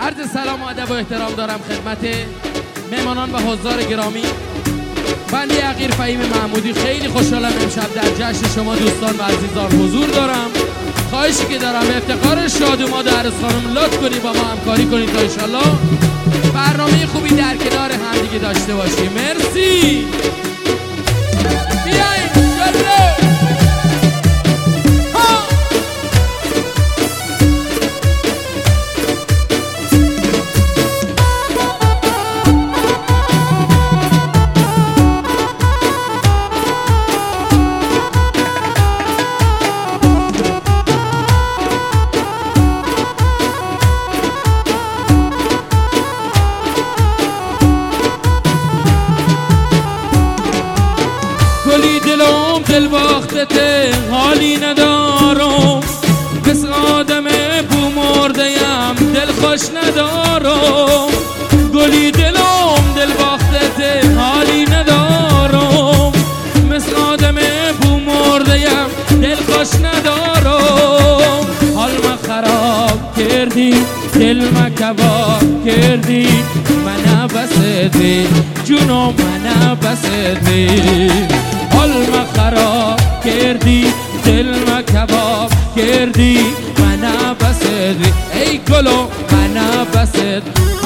عرض سلام و ادب و احترام دارم خدمت مهمانان و حضار گرامی. بنده حقیر فهیم محمودی خیلی خوشحالم امشب در جشن شما دوستان و عزیزان حضور دارم. خواهشی که دارم به افتخار شادوما و عرض خانم لطف کنید با ما همکاری کنید تا انشالله برنامه خوبی در کنار همدیگه داشته باشیم. مرسی. بیایید جلو. گلی دلم دل باختته حالی ندارم، مثل آدم بو مرده‌ام دل خوش ندارم. گلی دلم دل باختته حالی ندارم، مثل آدم بو مرده‌ام دل خوش ندارم. حال ما خراب کردی دل ما کباب کردی، من بسدی جونم من بسدی. حال ما خراب کردی دل ما کباب کردی، من بسدی ای گلو من بسد.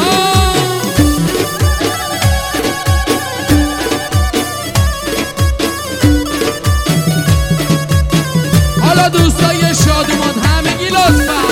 حالا دوستای شادومان همگی لطفا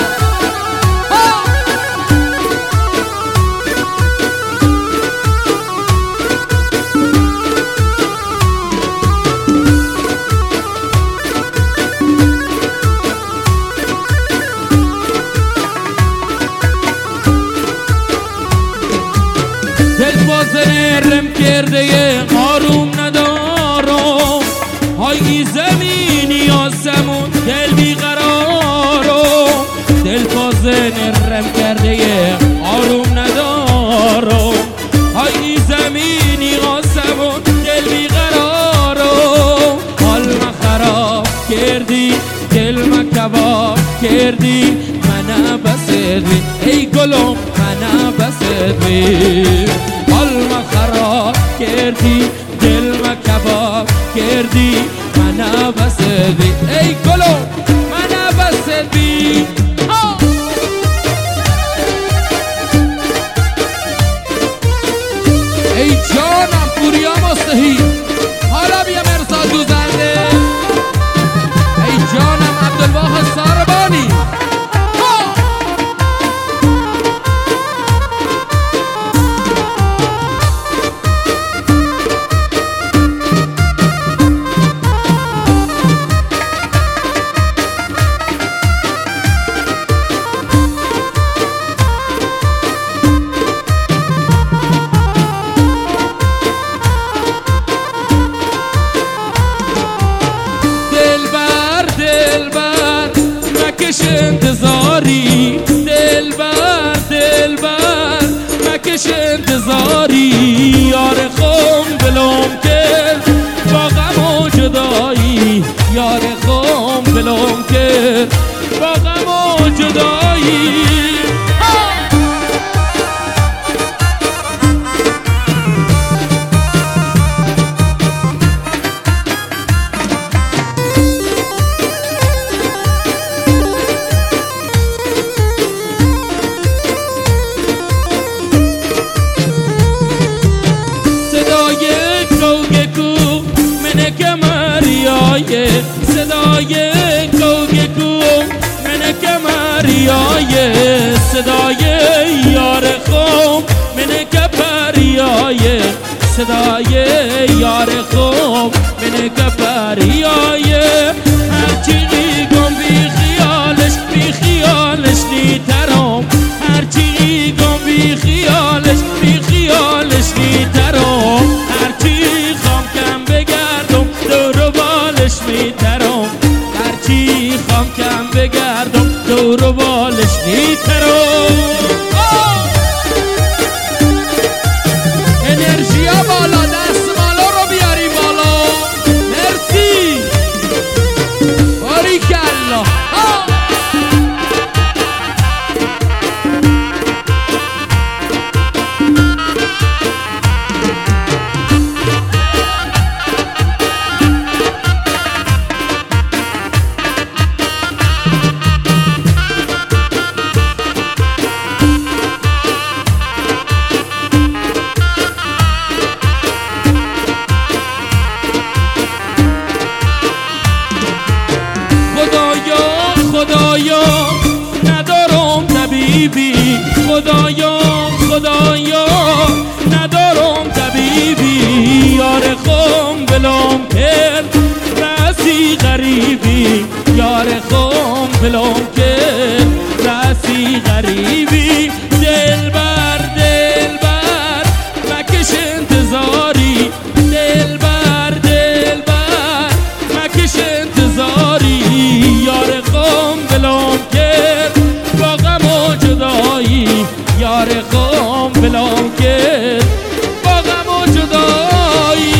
رم کرده آروم ندارم، های زمینی آسمون دل بیقرارم. دل بازن رم کرده آروم ندارم، های زمینی آسمون دل بیقرارم. حال ما خراب کردی دل ما کباب کردی، من بسدی ای گلم من بسدی. حال ما خراب کردی دل ما کباب کردی، من بسدی ای گلو من بسدی. ای جانم پوریا مستحی، حالا بیا مرزا دوزنده. ای جانم عبدالواحد ساربانی. انتظاری دلبر دلبر مکش انتظاری، یار خون بلوم کرد با غم و جدایی، یار خون بلوم کرد با غم و جدایی. صدای گوگگو من کمریای، صدای یار خوم من کپریای، صدای یار خوم من کپریای. هرچی گم بی خیالش نیترم، هرچی گم بی خیالش نیترم. هرچی خام کم بگردم دور و بالش میترم، هرچی خام کم بگردم دور و بالش میترم. انرژی بالا، دست بالا رو بیاریم بالا. مرسی. غریبی یار خم بلوم که رسی غریبی دلبر دلبر مکش انتظاری دلبر دلبر مکش انتظاری یار خم بلوم که با غم و جدایی یار خم بلوم که با غم و جدایی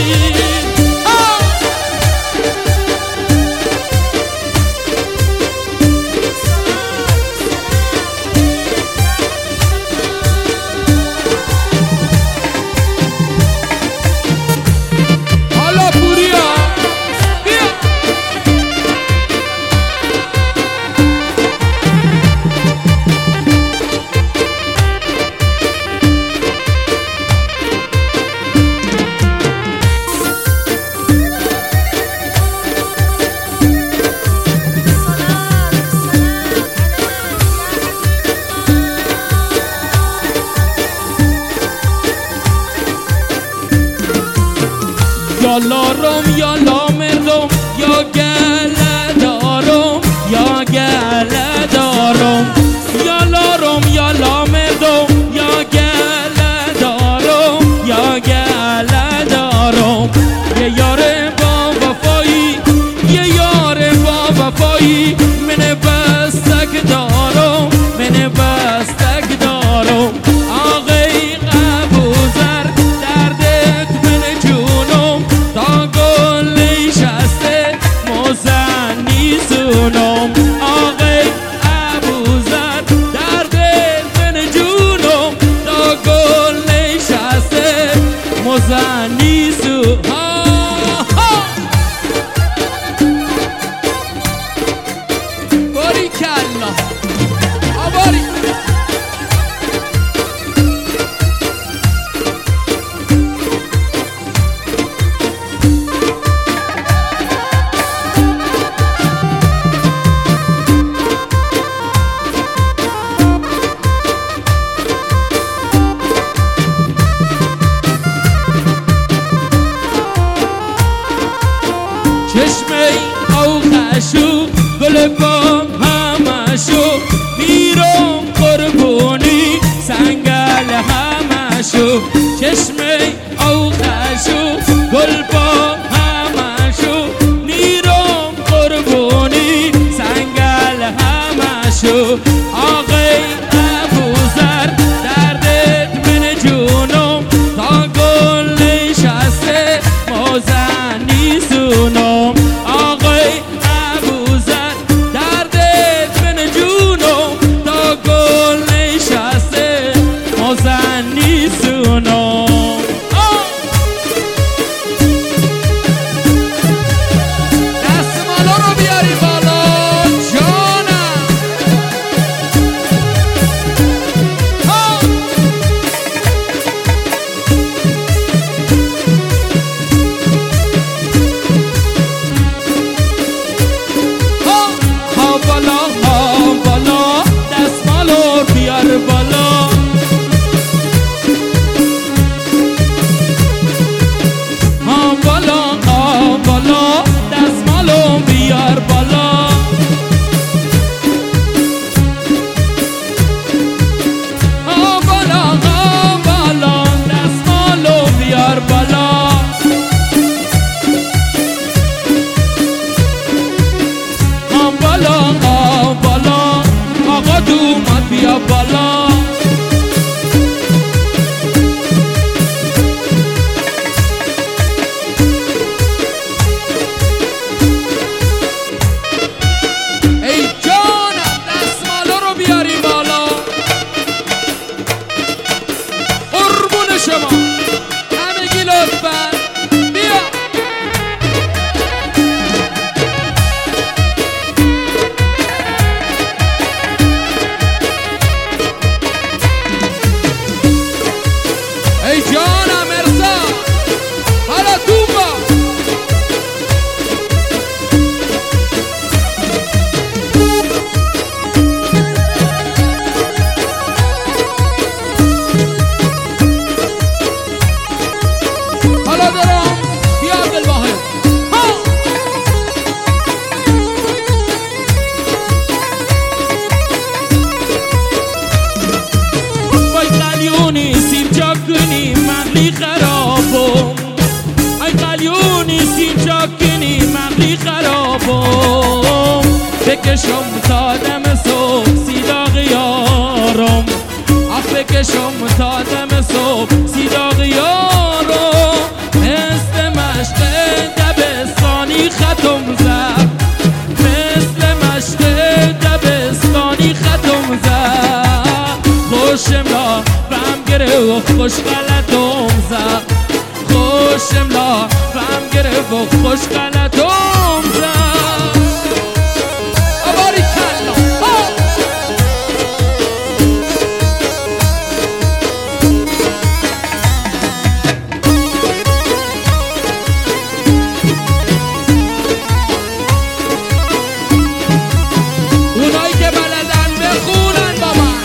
یا لارم یا لامردم یا گله دارم یا گله دارم یا لارم یا لامردم یا گله دارم یا گله دارم یه یار با وفایی یه یار با وفایی من بستک دارم من بستک دارم آقای قبوزر دردت من جونم تا گل نشسته مزنی سونم آقای ابوذر دردت من جونم تا گل نشسته مزنی سونم باریکالله آباری چشمه او خشو گل بام همشو میرم قربونی سنگل همشو چشمه او خشو گل بام همشو میرم قربونی سنگل همشو آقای ابوذر دردت من جونم تا گل نشسته مزنی سونم آقای ابوذر دردت من جونم تا گل نشسته مزنی سونم دستمالا رو بیاری بالا جانم بکشم تا دم صبح سیداغ یارم، آخ بکشم تا دم صبح سیداغ یارم. مثل مشق دبستانی ختم زد، مثل مشق دبستانی ختم زد. خوشم لا فهم گره و خوش غلطم زد، خوشم لا فهم گره و خوش غلطم زد. آباری کلا اونایی که بلدن بخونن با من.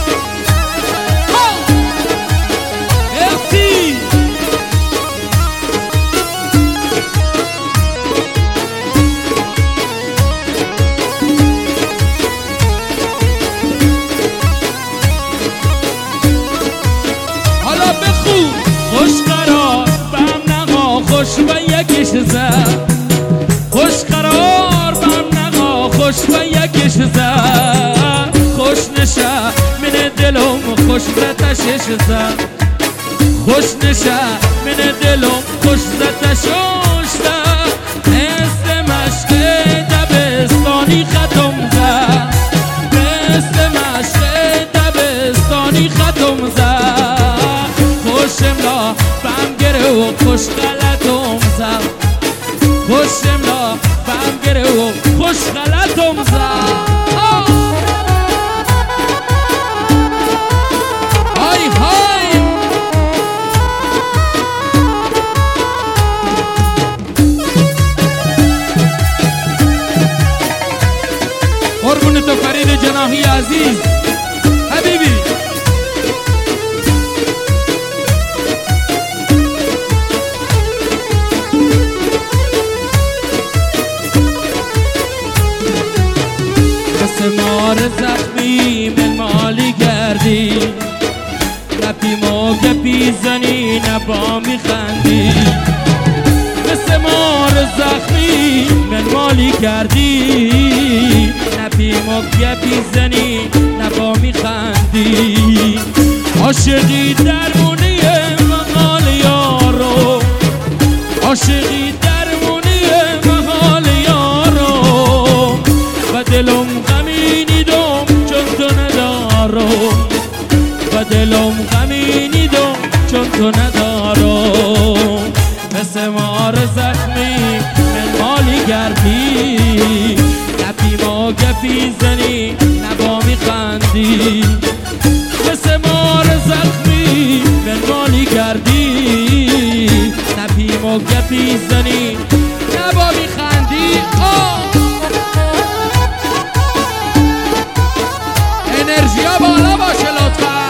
ارسی حالا بخون. خوش قرار بهم نقا خوش و یکیش زد، خوش قرار بهم نقا خوش و یکیش زد. خوش نشه من دلم خوش زتشش زد، خوش نشه من دلم خوش زتشش زد. مثل مشق دبستانی ختم زد، مثل مشق دبستانی ختم زد. خوشم لا فهم گره و خوش غلطم زد، خوشم لا فهم گره و خوش غلطم زد. های های قربون تو فرید جناحی عزیز حبیبی. مثل مار زخمی من مالی گردی، نپی ما گپی زنی نبا میخندی. مثل مار زخمی من مالی کردی، نپی ما گپی زنی نبا میخندی. عاشقی درمونی محال یارو، عاشقی درمونی محال یارو. و دلم غمینیدم چون تو ندارم، و دلم غمینیدم چون تو ندارم. مثل مار زخمی من مالی گردی، نپی ما گپی زنی نبا میخندی. مثل مار زخمی من مالی گردی، نپی ما گپی زنی نبا میخندی. انرژی ها بالا باشه لطفا.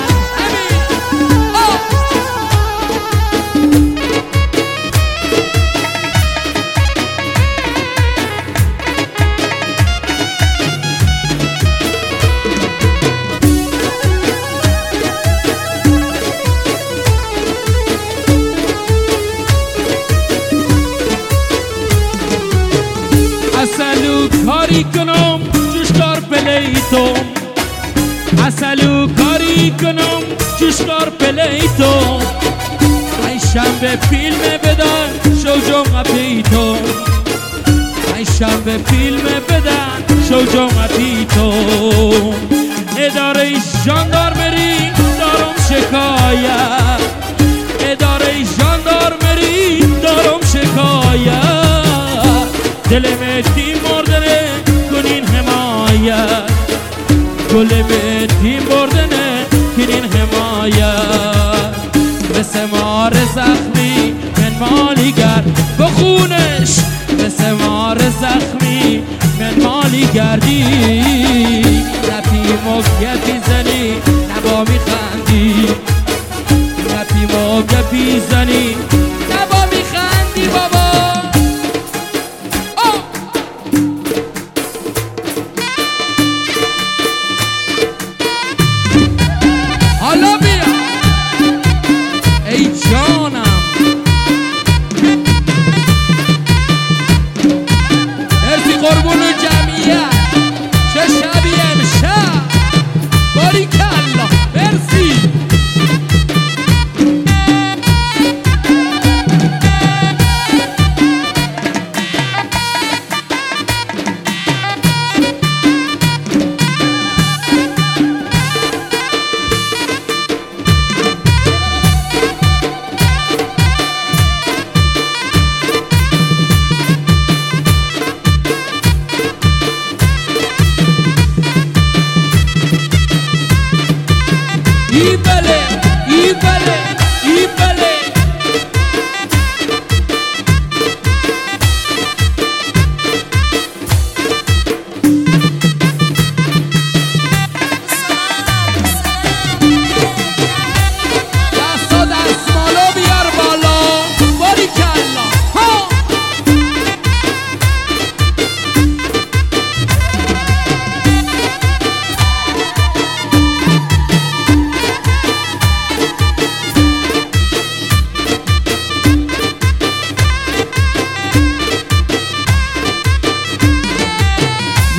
اصلو کاری کنم جوشکار پلیتم، اصلو کاری کنم جوشکار پلیتم. ای شنبه فیلم بدن شو جمعه پیتم، ای شنبه فیلم بدن شو جمعه پیتم. اداره ژاندارمری دارم شکایت، اداره ژاندارمری دارم شکایت. دل مهدی مردنه کنین حمایت، گل مهدی مردنه کنین حمایت. مثل مار زخمی من مالی گرد بخونش، مثل مار زخمی من مالی گردی. نپی موگفی زنی نبا میخندی، نپی موگفی زنی نبا میخندی بابا. حالا بیا ای جانم، مرسی قربون جمعیت.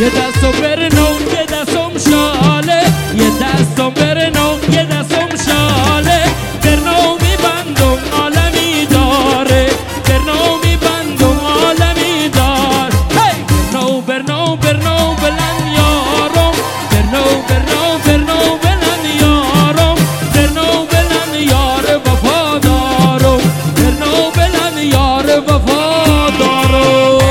یه دستم برنو یه دستم شاله، یه دستم برنو یه دستم شاله، برنو میبندم عالمی داره، برنو میبندم عالمی دار. هی برنو برنو برنو بلند یارم، برنو برنو برنو بلند یارم، برنو بلند یار وفادارم، برنو بلند یار وفادارم.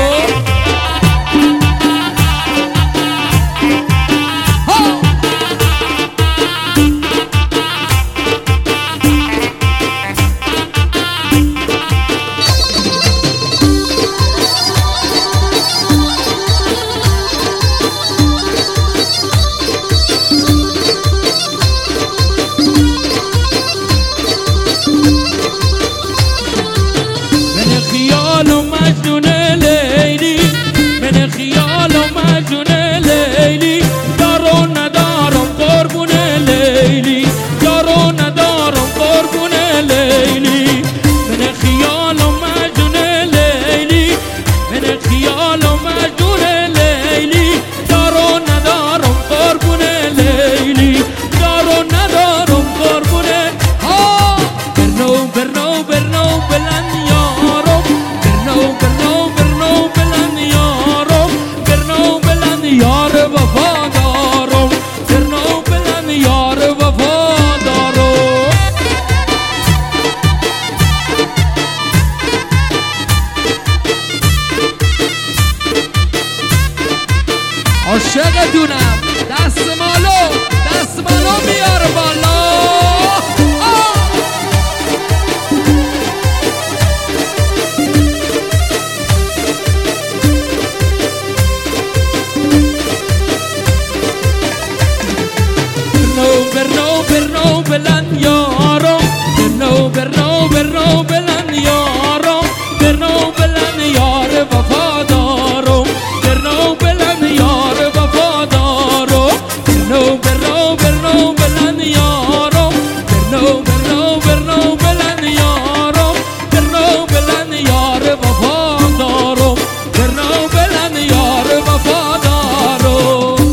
عاشقتونم، دست مالو میاره بالا. برنو برنو بلند یارم، برنو برنو برنو بلند یارم، برنو بلند یار وفادارم، برنو بلند یار وفادارم، برنو برنو برنو بلند یارم، برنو برنو برنو بلند یارم، برنو بلند یار وفادارم، برنو بلند یار وفادارم.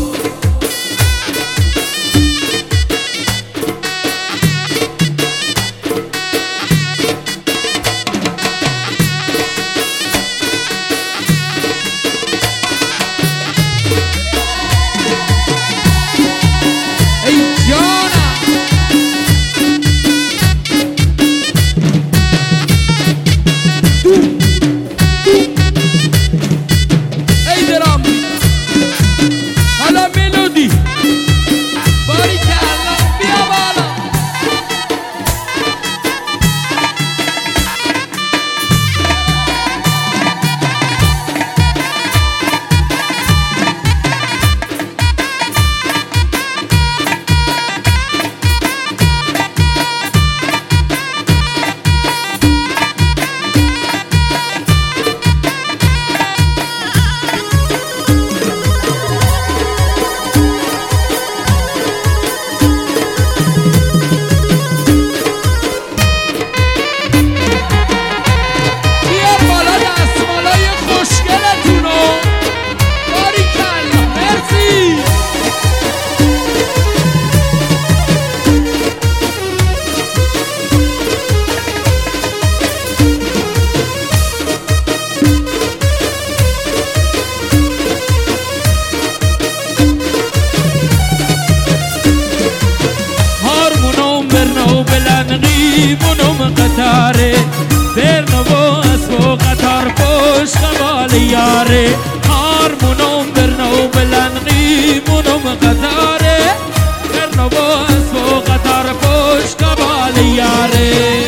منم قطاره برنو اسبو قطار پشت قبال یاره هارمونم برنو بلنقی منم قطاره برنو اسبو قطار پشت قبال یاره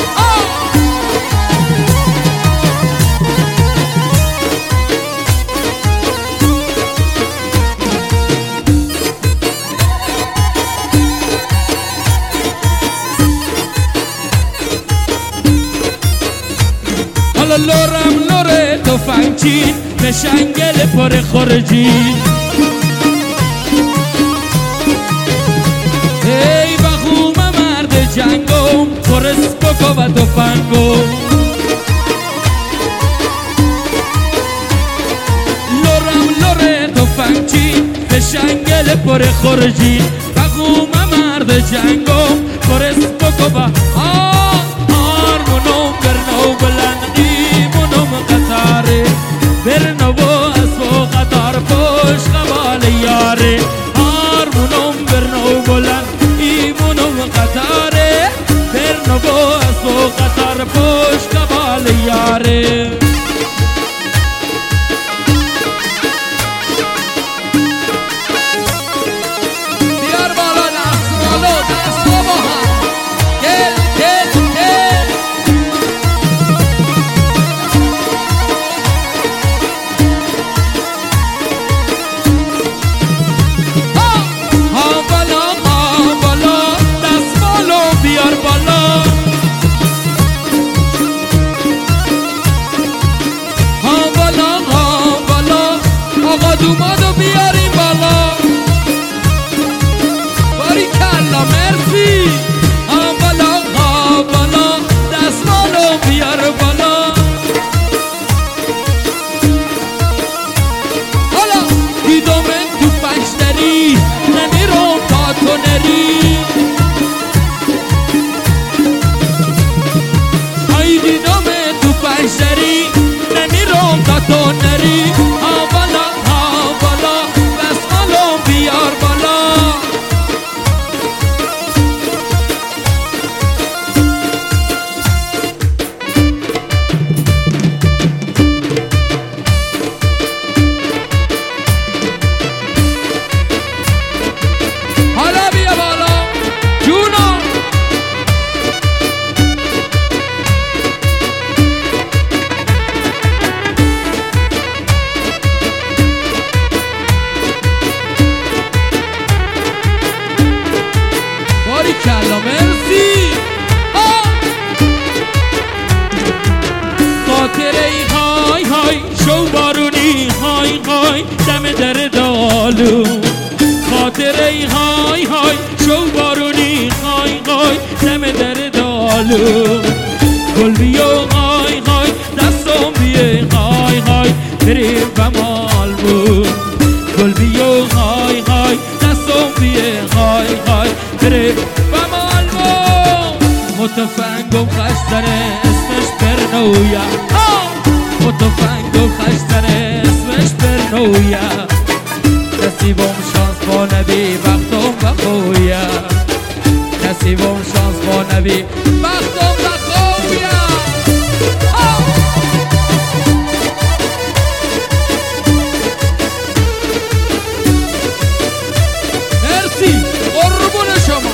لورم لور تفنگچین به شنگل پر خورجین ای بخوم مرد جنگم پر اسبک و تفنگم لورم لور تفنگچین دل پر خورشید بگو مرد جنگم پرس بگو با آرمونم برنو بلندی منم قطاره برنو از و قطار پشت قبال یاره آرمونم برنو بلندی منم قطاره برنو از و قطار پشت قبال یاره دومادو بیاریم بالا باری کلا مرسی بالا دستمالو بیار بالا حالا دیدومن تو پشتری نمیرم تا تو نری ای دیدومن تو پشتری نمیرم تا تو نری کلا مرسی خاطره ای های های شو بارونی های های دم در دالو خاطره ای های های شو بارونی های های دم در دالو گل بیو های های دستم بیه های های بریم بمال بود گل بیو های های دستم بیه های های بریم متفنگم خشتره اسمش برنویا متفنگم خشتره اسمش برنویا نصیبم شانس با نبی وقتم بخویا نصیبم شانس با نبی وقتم بخویا مرسی قربون شما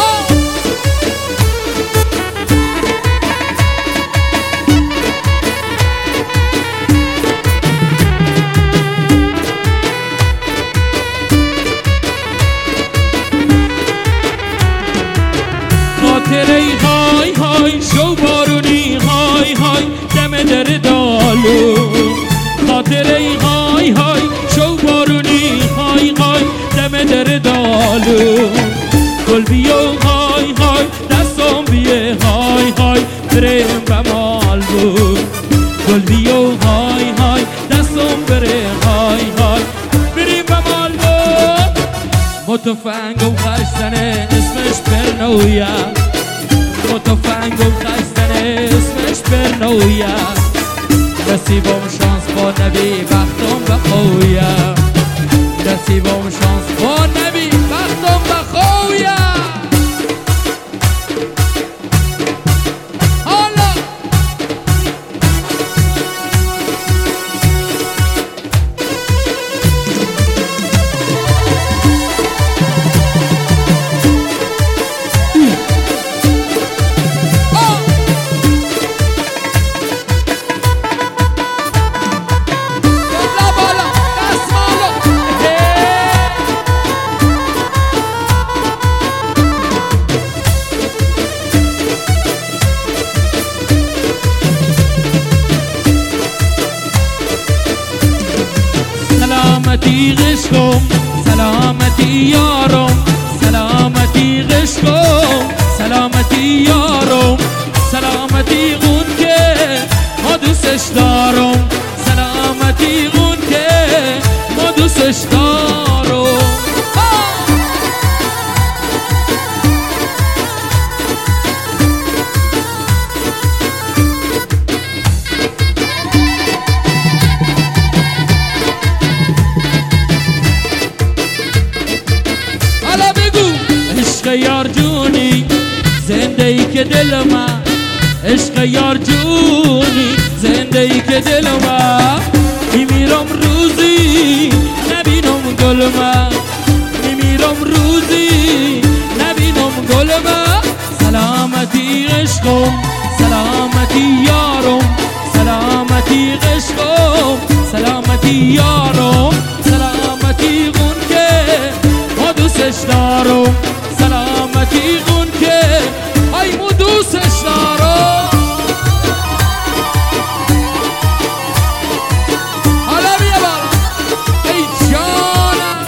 خاطره ای های های شو بارونی های های دم در دالو خاطره ای های های شو بارونی های های دم در دالو گل بیو های های دستم بیه های های بریم بمال بود گل بیو های های دستم بره های های بریم بمال بود متفنگم خشتنه اسمش برنویا متفنگم خشتنه اسمش برنویا نصیبم شانس با نبی وقتم بخویا نصیبم شانس با نبی وقتم بخویا سلامتی عشقم سلامتی یارم سلامتی عشقم سلامتی یارم سلامتی اون که ما دوستش دارم سلامتی اون که ما دوستش دارم که دل من عشق یار جونی زنده ای که دل من میمیرم روزی نبینم گل من میمیرم روزی نبینم گل من سلامتی عشقم سلامتی یارم سلامتی عشقم سلامتی یارم سلامتی اون که ما دوستش دارم سلامتی اون که ای ما دوستش دارم حالا بیا بالا ای جانم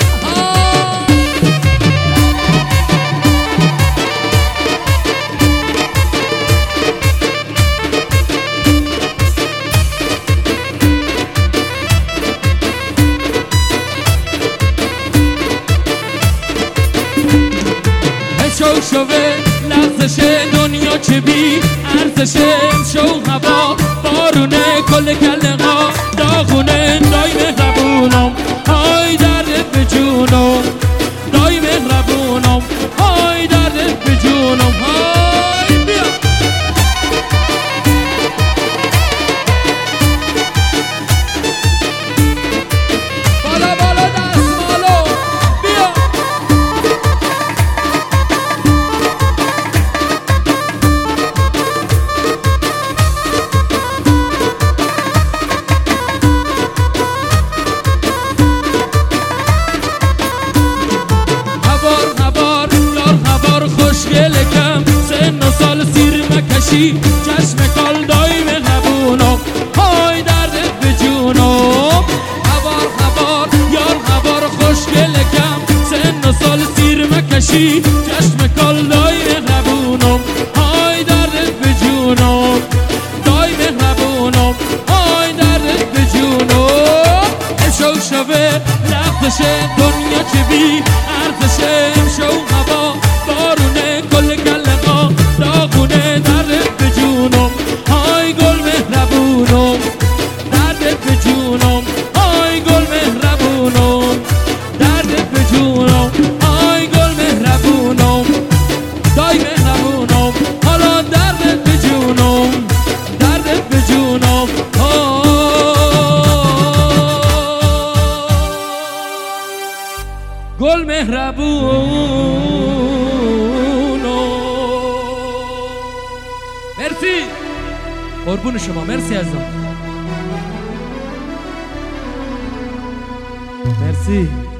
شوه لغزش دنیا چه بی ارزش شو هوا بارونه کل کله ها داغونه دای مهربونم های دردت به جونم دای مهربونم های دردت به جونم های بیا بالا بالا دست بالو بیا چشم کال دای مهربونم های دردت به جونم هوار هوار یار هوار خوشگل کم سن و سال سیر مکشی چشم کال دای مهربونم های دردت به جونم دای مهربونم های دردت به جونم شو شوه لغزش دنیا چه بی ارزش شو هوا بارونه کل گله ها داغونه دردت به جونم های گل مهربونم دردت به جونم های گل مهربونم دردت به جونم های گل مهربونم دای مهربونم حالا دردت به جونم دردت به جونم گل مهربون مرسی قربون شما مرسی عزیزم مرسی